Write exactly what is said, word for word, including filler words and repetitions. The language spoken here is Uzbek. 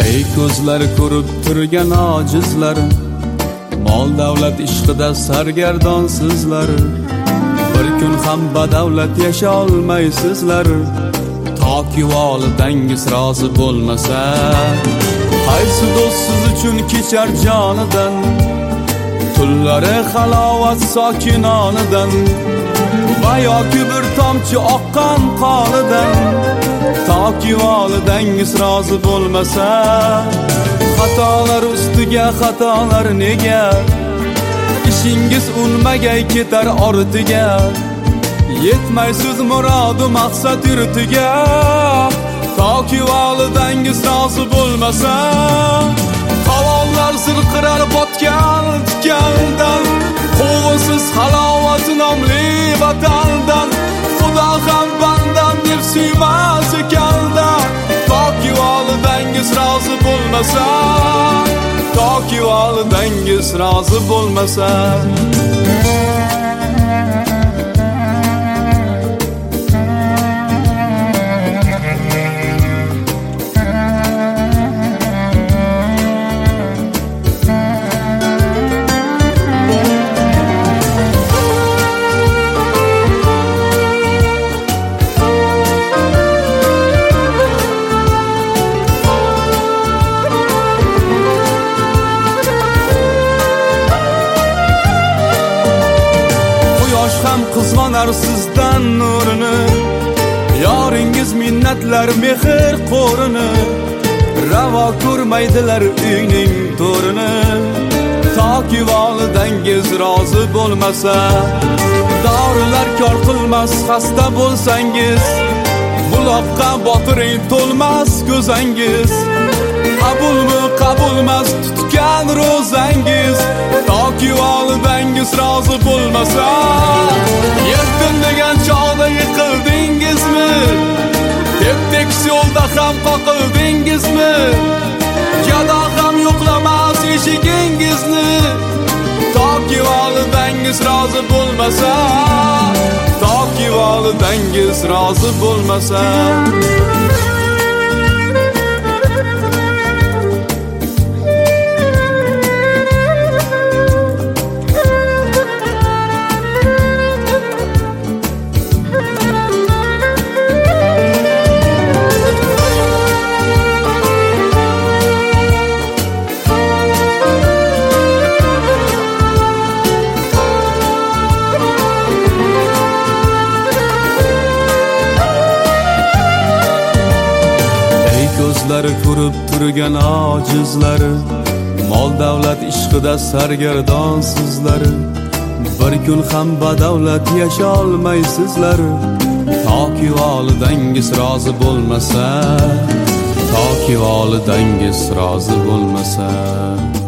ey ko'zlar ko'rib turgan ojizlar, mol davlat ishqida sargardonsizlar. Bir kun ham badavlat yasha olmaysizlar, toki volidangiz rozi bo'lmasa. Qaysi do'st siz uchun kechar jonidan, tunlari halovat sokinonidan, va yoki bir tomchi oqqan qonidan, toki volidangiz rozi bo'lmasa. Xatolar ustiga xatolar nega, ishingiz unmagay ketar ortiga. Yetmaysiz murodu maqsad yurtiga, toki volidangiz rozi bo'lmasa. Qavollar zirqirar botgan tikandan, quvsiz halovat nomli vatandan. Xudo ham bandam deb suymas ekanda, toki volidangiz rozi bo'lmasa. Toki volidangiz rozi bo'lmasa. Ham qizg'onar sizdan nurini, yoringiz minnatlar mehr qo'rini. Ravo ko'rmaydilar uyning to'rini, toki volidangiz rozi bo'lmasa. Dorilar kor qilmas xasta bo'lsangiz, buloqqa botiring to'lmas ko'zangiz. Qabulmi qabulmas tutgan ro'zangiz, toki volidangiz rozi bo'lmasa. Yetdim degan chog'da yiqildingizmi? Tep-tekis yo'lda ham qoqildingizmi? Jado ham yo'qlamas eshigingizni, toki volidangiz rozi bo'lmasa. Toki volidangiz rozi bo'lmasa. Ko'zlar ko'rib turgan ojizlar, mol davlat ishqida sargardonsizlar. Bir kun ham badavlat yasha olmaysizlar, toki volidangiz rozi bo'lmasa. Toki volidangiz rozi bo'lmasa.